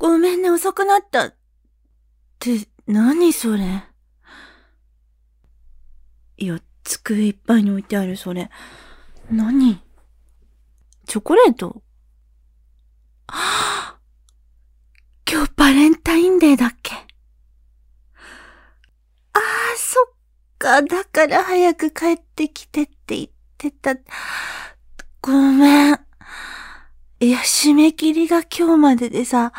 ごめんね、遅くなった。って、何それ。いや、机いっぱいに置いてある、それ。何？チョコレート？はぁ、今日バレンタインデーだっけ？ああ、そっか。だから早く帰ってきてって言ってた。ごめん。いや、締め切りが今日まででさ。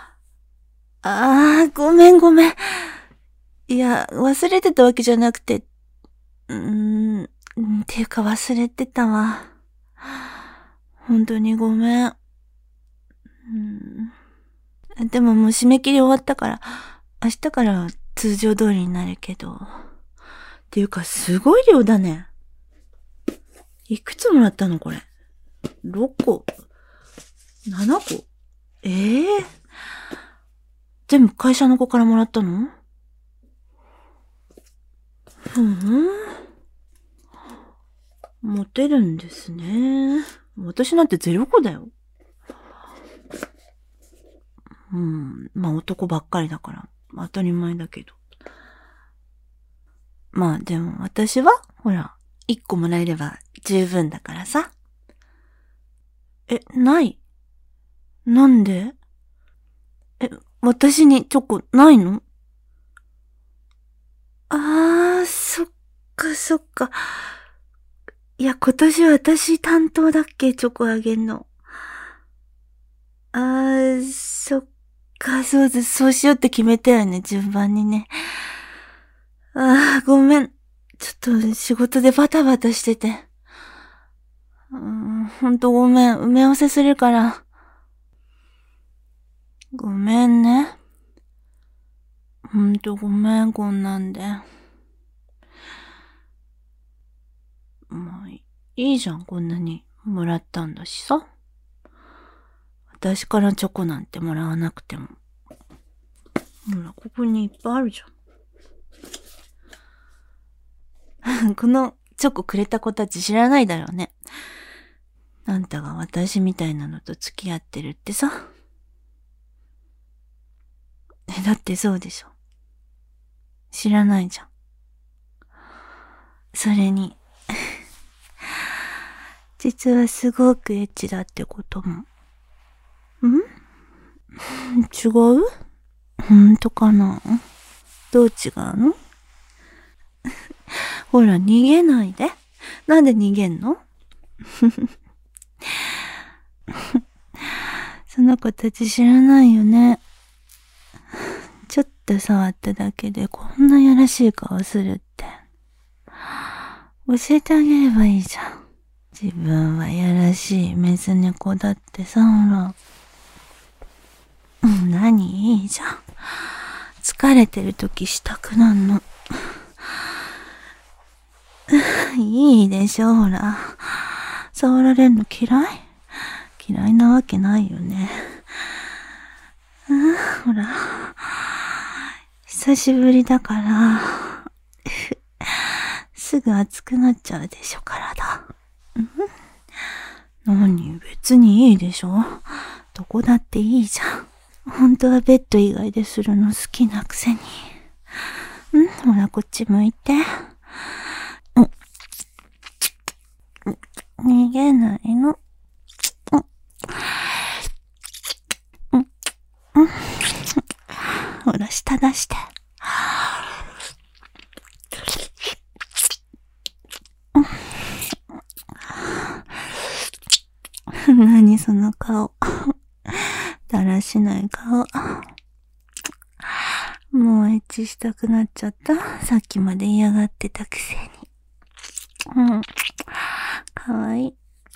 ごめん。いや、忘れてたわけじゃなくて。っていうか忘れてたわ。本当にごめん。でももう締め切り終わったから、明日から通常通りになるけど。っていうかすごい量だね。いくつもらったのこれ。6個。7個。全部会社の子からもらったの？モテるんですね。私なんて0個だよ。まあ男ばっかりだから、当たり前だけど。まあでも私は、ほら、1個もらえれば十分だからさ。ない。なんで？私にチョコないの？そっか。いや、今年私担当だっけ、チョコあげんの。そっか、そうしようって決めたよね、順番にね。ごめん。ちょっと仕事でバタバタしてて。ほんとごめん。埋め合わせするから。ごめんね。ほんとごめん、こんなんで。まあ、いいじゃん、こんなにもらったんだしさ。私からチョコなんてもらわなくても。ほら、ここにいっぱいあるじゃん。このチョコくれた子たち知らないだろうね。あんたが私みたいなのと付き合ってるってさ。だってそうでしょ。知らないじゃん。それに、実はすごくエッチだってことも。違う？本当かな？どう違うの？ほら、逃げないで。なんで逃げんの？その子たち知らないよね。ちょっと触っただけでこんなやらしい顔するって。教えてあげればいいじゃん。自分はやらしいメス猫だってさ、ほら。何？いいじゃん。疲れてる時したくなんの。いいでしょ、ほら。触られるの嫌いなわけないよね。ほら。久しぶりだから、すぐ熱くなっちゃうでしょ、体。何？別にいいでしょ。どこだっていいじゃん。本当はベッド以外でするの好きなくせに。ほら、こっち向いて。逃げないの。ほら、舌出して。何その顔。だらしない顔。もうエッチしたくなっちゃった。さっきまで嫌がってたくせに。かわいい。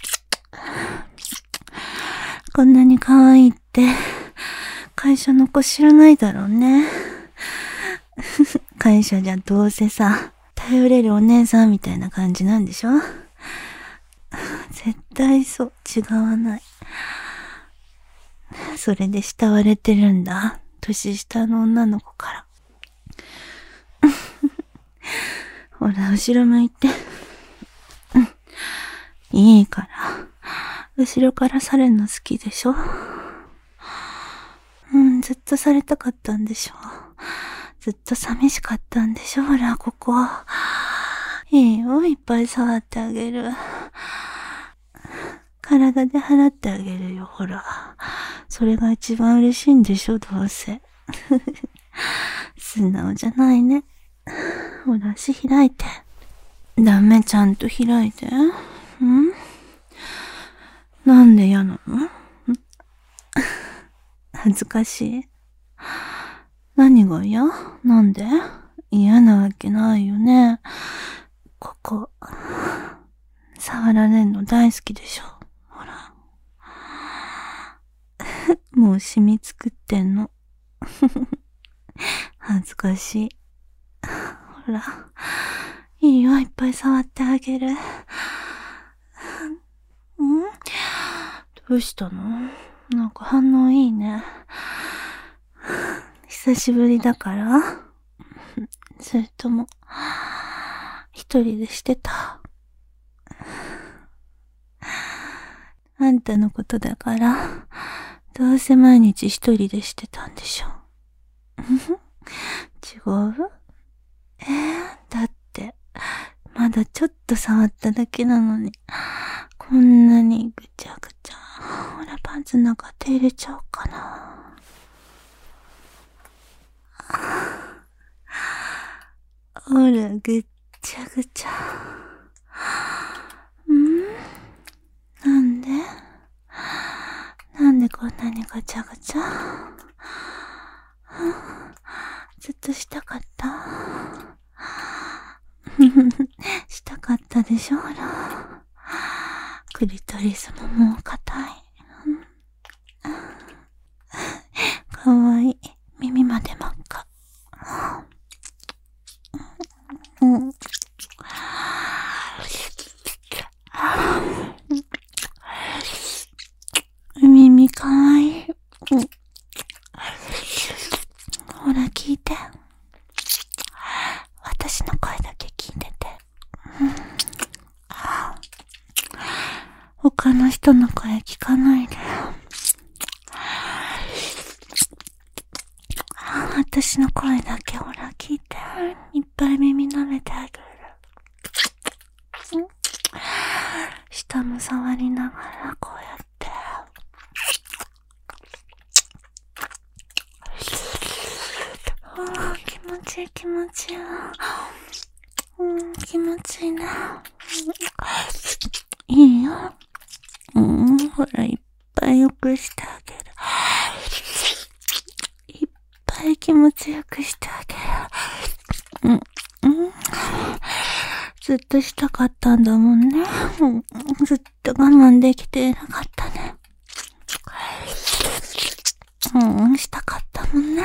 こんなにかわいいって、会社の子知らないだろうね。会社じゃどうせさ、頼れるお姉さんみたいな感じなんでしょ？絶対そう、違わない。それで慕われてるんだ。年下の女の子から。ほら、後ろ向いて。いいから。後ろからされるの好きでしょ？ ずっとされたかったんでしょ。ずっと寂しかったんでしょ。ほら、ここ。いいよ、いっぱい触ってあげる。体で払ってあげるよ、ほら。それが一番嬉しいんでしょ、どうせ。素直じゃないね。ほら、足開いて。ダメ、ちゃんと開いて。なんで嫌なの？恥ずかしい？何が嫌？なんで？嫌なわけないよね。ここ、触られんの大好きでしょ。ほら。もう染み作ってんの。恥ずかしい。ほら。いいよ、いっぱい触ってあげる。どうしたの？なんか反応いいね。久しぶりだから？それとも、一人でしてた？あんたのことだから、どうせ毎日一人でしてたんでしょ。違う？だって、まだちょっと触っただけなのに、こんなにぐちゃぐちゃ。ほら、パンツの中手入れちゃおうかな。ほら、ぐっちゃぐちゃ。なんでこんなにガチャガチャ？ずっとしたかった？したかったでしょ、ほら。クリトリスももう硬い。かわいい。耳まで真っ赤。耳かわいい。ほら聞いて。私の声だけ聞いてて。他の人の声聞かないで。私の声だけほら聞いて。いっぱい耳舐めてあげる。舌も触りながらこうやって。気持ちいい気持ちいい。気持ちいいな。いいよ。ほら、いっぱいよくしてあげる。いっぱい気持ちよくしてあげる。ずっとしたかったんだもんね。ずっと我慢できてなかったね。したかったもんね。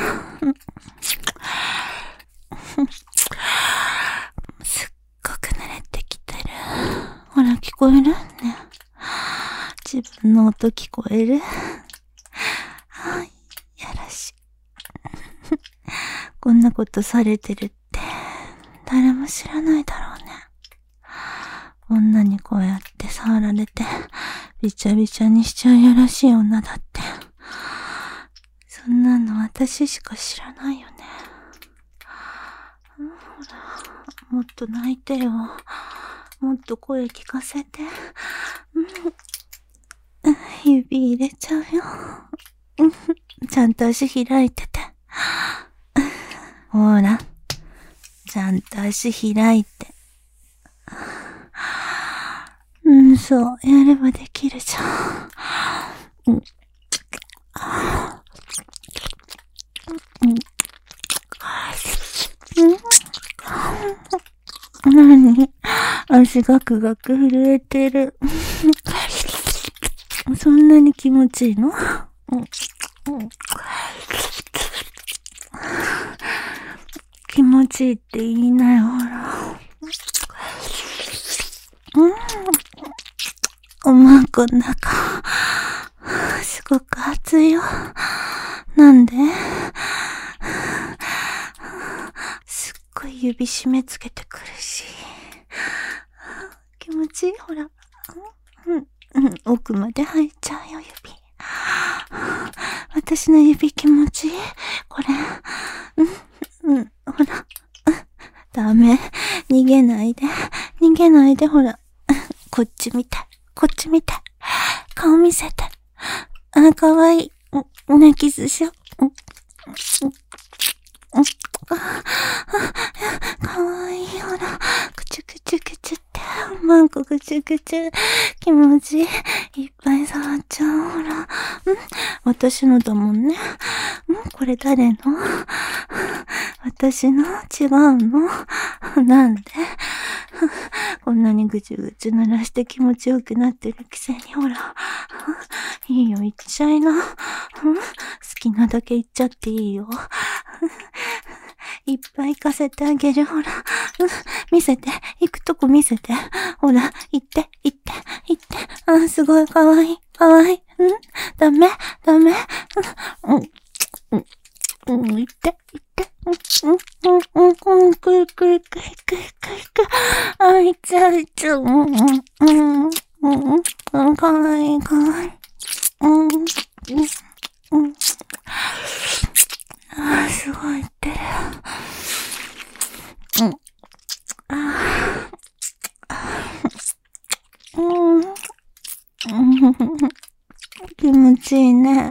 すっごく慣れてきてる。ほら、聞こえるね。自分の音聞こえる？はい、やらしい。こんなことされてるって、誰も知らないだろうね。女にこうやって触られて、びちゃびちゃにしちゃうやらしい女だって。そんなの私しか知らないよね。ほら、もっと泣いてよ。もっと声聞かせて。指入れちゃうよ。ちゃんと足開いてて。ほら、ちゃんと足開いて。そう、やればできるじゃん。なに？足ガクガク震えてる。そんなに気持ちいいの？気持ちいいって言いなよ、ほら。おまんこの中、すごく熱いよ。なんで？すっごい指締めつけてくるし。気持ちいい？ほら。奥まで入っちゃうよ、指。 私の指気持ちいい？これ。ほら。ダメ。逃げないで。逃げないで、ほら。こっち見て。こっち見て。顔見せて。かわいい。ね、キスしよう。かわいい。ほら。くちゅくちゅくちゅって。マンコくちゅくちゅ。気持ちいい。いっぱい触っちゃう。ほら。私のだもんね。これ誰の？私の？違うの？なんで？こんなにぐちゅぐちゅ濡らして気持ちよくなってるくせに、ほら。いいよ、行っちゃいな。好きなだけ行っちゃっていいよ。いっぱい行かせてあげる、ほら。見せて。行くとこ見せて。ほら、行って、行って、行って。すごいかわいい、かわいい。ダメ、ダメ。行って、行って。くるくるくるくるくるくる。行っちゃう、行っちゃう。かわいい、かわいい。すごいってる。気持ちいいね。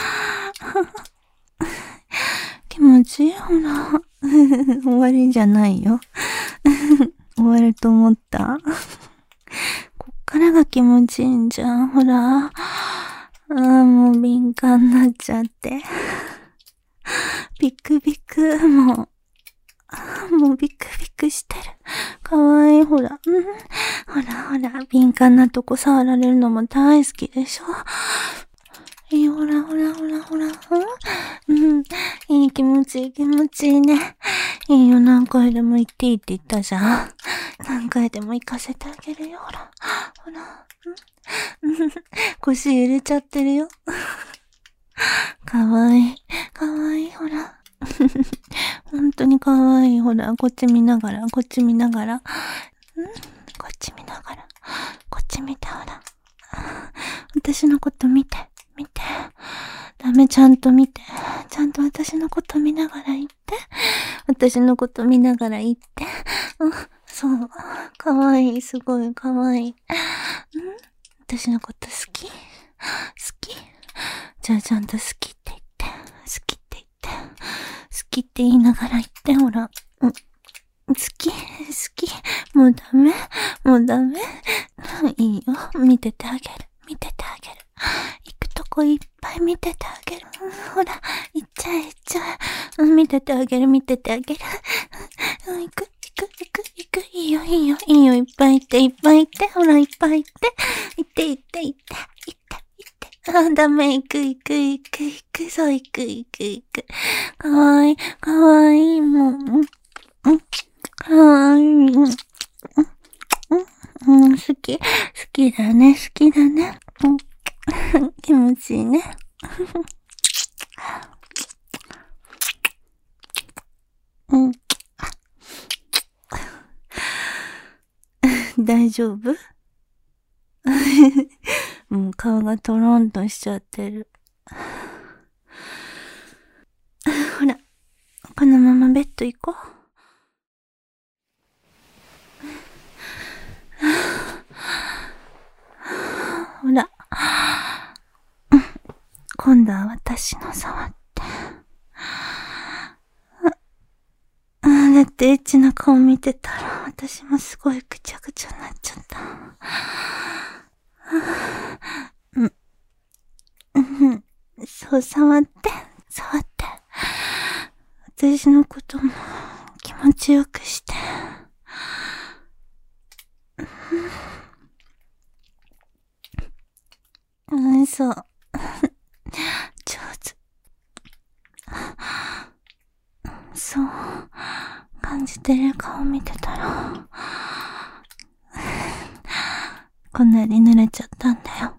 気持ちいい、ほら。終わりじゃないよ。終わると思った。こっからが気持ちいいんじゃん、ほら。もう敏感になっちゃって。ビクビク、もうビクビクしてる。かわいい、ほら。ほらほら、敏感なとこ触られるのも大好きでしょ。ほらほらほらほら。いい気持ちいい気持ちいいね。いいよ、何回でも行っていいって言ったじゃん。何回でも行かせてあげるよ、ほら。ほら。腰揺れちゃってるよ。かわいい。かわいい、ほら。本当にかわいい。ほら、こっち見ながら、こっち見ながら。こっち見ながら。こっち見て、ほら。私のこと見て、見て。ダメ、ちゃんと見て。ちゃんと私のこと見ながら言って。私のこと見ながら言って。そう。かわいい、すごいかわいい。私のこと好き？好き？じゃあちゃんと好きって言って。好きって言って。好きって言いながら言って、ほら。好き？好き？もうダメ？もうダメ？いいよ。見ててあげる。見ててあげる。行くとこいっぱい見ててあげる。ほら、行っちゃえ、行っちゃえ。見ててあげる、見ててあげる。行く、行く、行く、行く。いいよ、いいよ、いいよ。いっぱい行って、いっぱい行って。ほら、いっぱい行って。行って、行って、行って、行って、行って。ダメ、行く、行く、行く、行く。そう、行く、行く、行く。かわいい、かわいい、もう。かわいい。好き。好きだね、好きだね。気持ちいいね。大丈夫？もう顔がトロンとしちゃってる。ほら、このままベッド行こう。ほら。今度は私の触って。だってエッチな顔見てたら私もすごいぐちゃぐちゃになっちゃった。そう、触って、触って。私のことも気持ちよくして。そう。上手。そう。感じてる顔見てたら、こんなに濡れちゃったんだよ。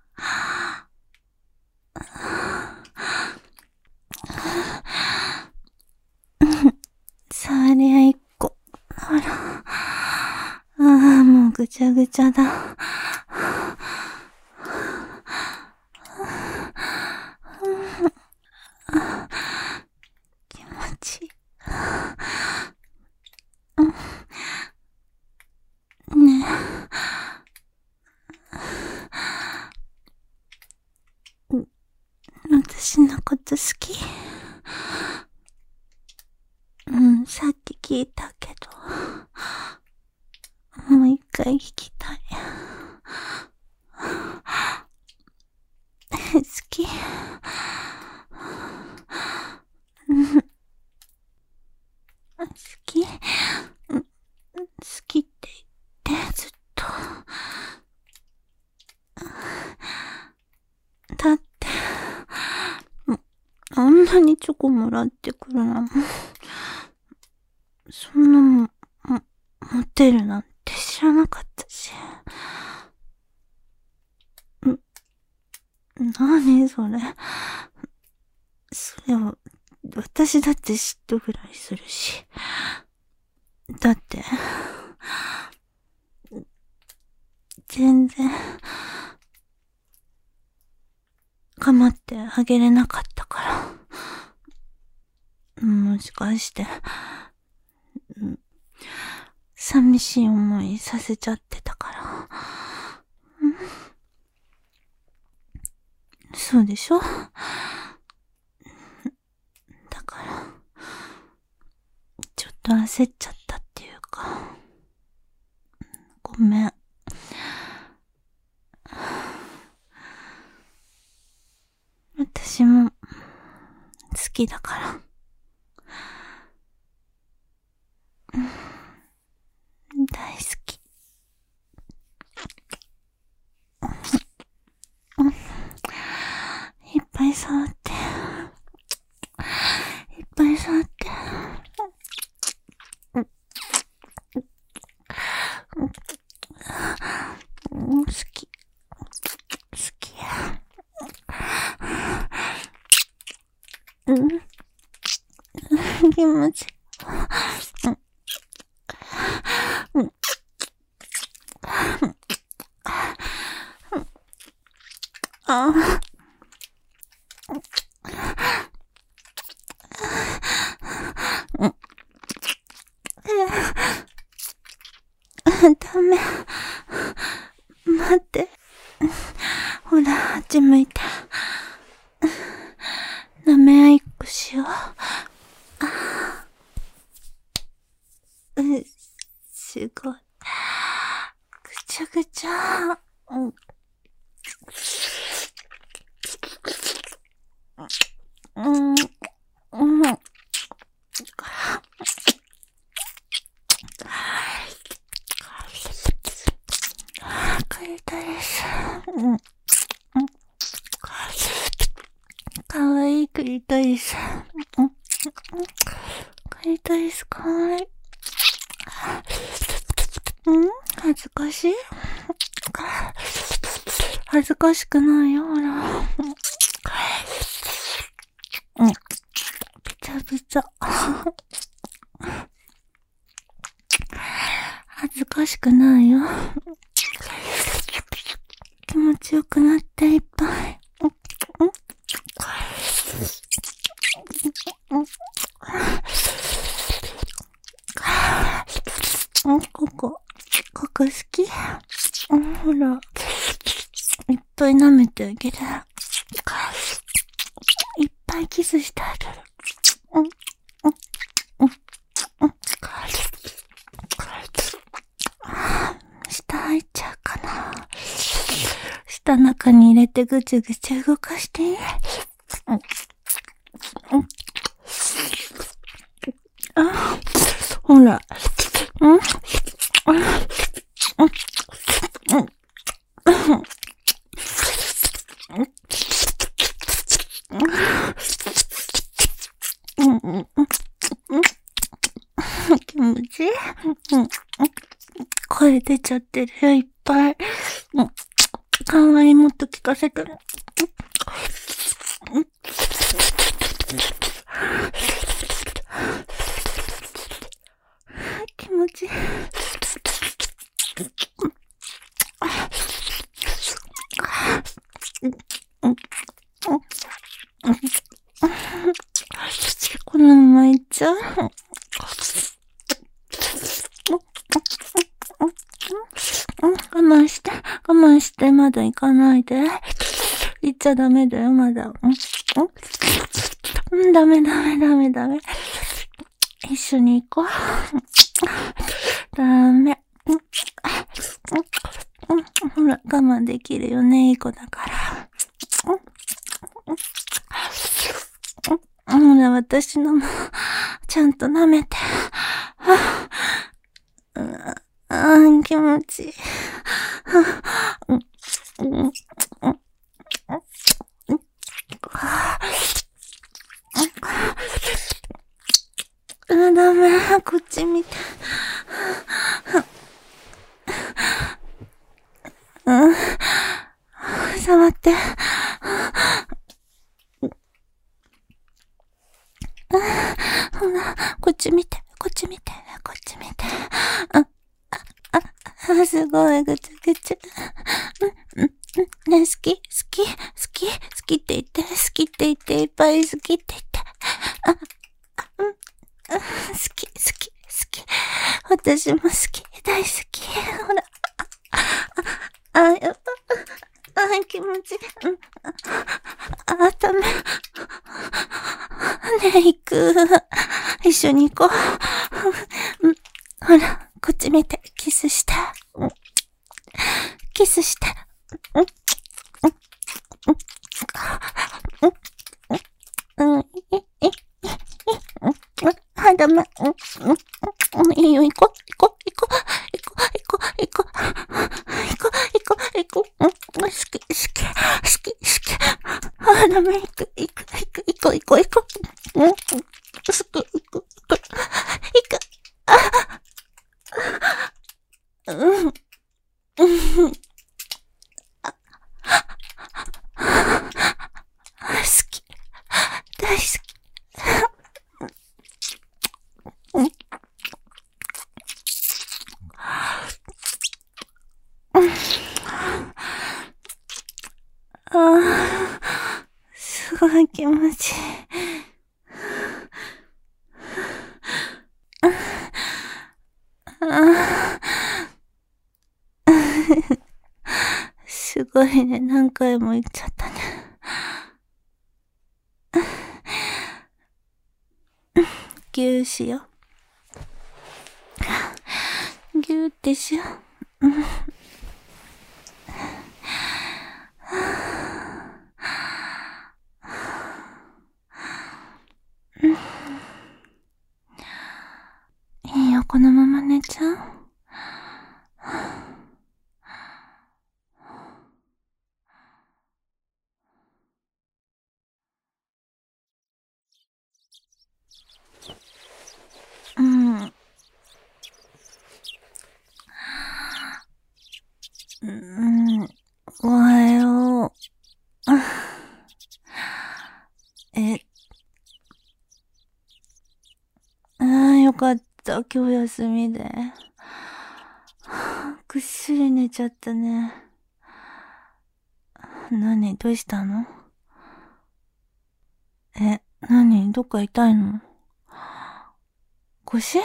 触り合いっこ。ほら。もうぐちゃぐちゃだ。 私のこと好き？さっき聞いたけど、もう一回聞きたい。好き？好き？好きって言って、ずっと。だって、あんなにチョコもらってくるのも、そんなもん、モテるなんて知らなかったし。なにそれ。それを、私だって嫉妬ぐらいするし。だって、全然、構ってあげれなかったから。もしかして、寂しい思いさせちゃってたから。そうでしょ？だから、ちょっと焦っちゃったっていうか、ごめん。私も、好きだから。大好き。いっぱい触って。いっぱい触って。好き。好き。気持ちいい。ダメ。待って。ほら、あっち向いて。舐め合いっこしよう。すごい。ぐちゃぐちゃ。帰りたいです。かわいいクリトリス。クリトリスかわいい。恥ずかしい？恥ずかしくないよ、ほら。びちゃびちゃ。恥ずかしくないよ。気持ちよくなっていっぱい。ここ好き？ほら、いっぱい舐めてあげる。いっぱいキスしてあげる。舌入っちゃうかな。舌中に入れてぐちゅぐちゅ動かしていい？ほら。気持ちいい？声出ちゃってるよ、いっぱい。かわいい、もっと聞かせて。気持ちいい。このままいっちゃう？我慢して、まだ行かないで。行っちゃダメだよ、まだ。 ダメダメダメダメ。一緒に行こう。ダメ。ほら、我慢できるよね、いい子だから。ほら、私のも、ちゃんと舐めて。気持ちいい。ダメ、こっち見て。触って。ほら、こっち見て、こっち見て、こっち見て。すごい、ぐちゃぐちゃ。ね、好き好き好き好きって言って、好きって言って、いっぱい好きって言って。好き好き好き。私も好き、大好き。ほら。やっぱ、気持ちいい。ダメ。ねえ、行く。一緒に行こう。ほら、こっち見て、キスして。キスして。ダメ。いいよ、行こう、行こう、行こう、行こう、行こう、行こう、行こう、行こう、行こう、好き、好き、好き、好き。ダメ、行く、行く、行く、行こう、行こう、行こう。好き、行く、行く、行く。好き、大好き。すごい気持ちいい。すごいね、何回も言っちゃったね。ぎゅーしよう。ぎゅーってしよう。いいよ、このまま寝ちゃう。おはよう。よかった。今日休みで。ぐっすり寝ちゃったね。何？どうしたの？何？どっか痛いの？腰？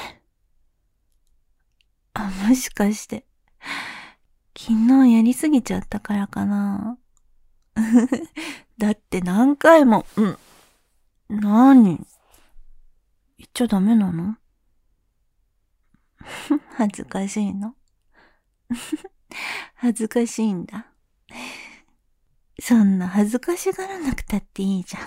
もしかして、昨日やりすぎちゃったからかな。だって何回も、何？言っちゃダメなの？恥ずかしいの？恥ずかしいんだ。そんな恥ずかしがらなくたっていいじゃん。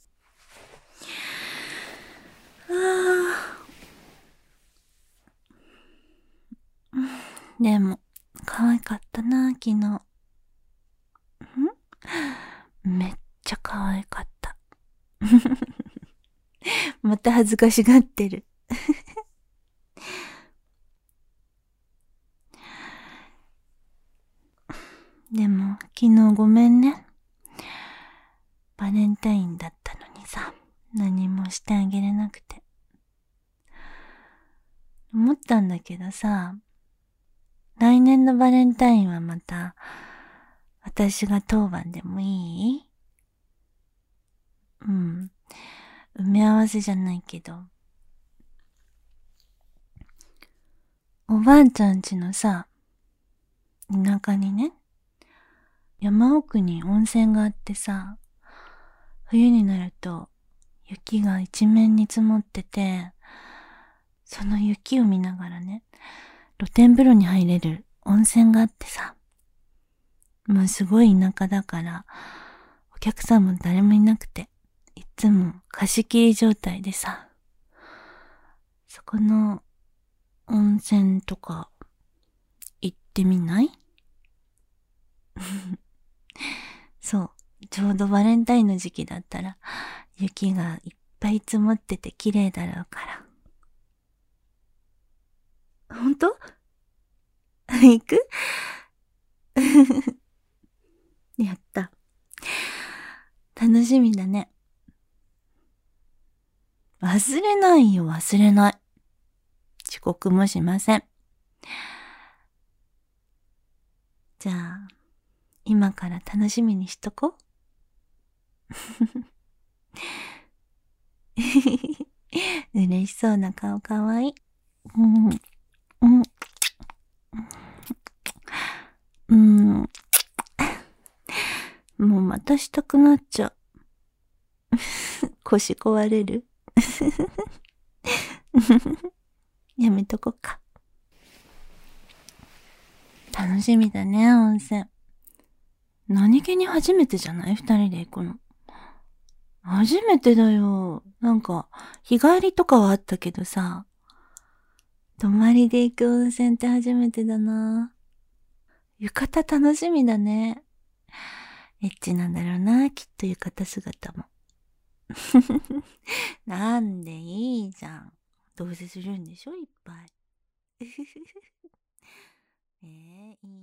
でも、可愛かったな、昨日。めっちゃ可愛かった。また恥ずかしがってる。でも、昨日ごめんね。バレンタインだったのにさ、何もしてあげれなくて。思ったんだけどさ、来年のバレンタインはまた、私が当番でもいい？埋め合わせじゃないけど。おばあちゃん家のさ、田舎にね、山奥に温泉があってさ、 冬になると雪が一面に積もってて、その雪を見ながらね、露天風呂に入れる温泉があってさ、もうすごい田舎だから、お客さんも誰もいなくて、いつも貸し切り状態でさ、そこの温泉とか行ってみない？そう、ちょうどバレンタインの時期だったら、雪がいっぱい積もってて綺麗だろうから。ほんと？行く？やった。楽しみだね。忘れないよ、忘れない。遅刻もしません。じゃあ、今から楽しみにしとこ。嬉しそうな顔かわいい。うん、うん、うん。もうまたしたくなっちゃう。腰壊れる。やめとこっか。楽しみだね、温泉。何気に初めてじゃない？二人で行くの。初めてだよ。なんか、日帰りとかはあったけどさ、泊まりで行く温泉って初めてだな。浴衣楽しみだね。エッチなんだろうな、きっと浴衣姿も。なんでいいじゃん。どうせするんでしょ、いっぱい。いい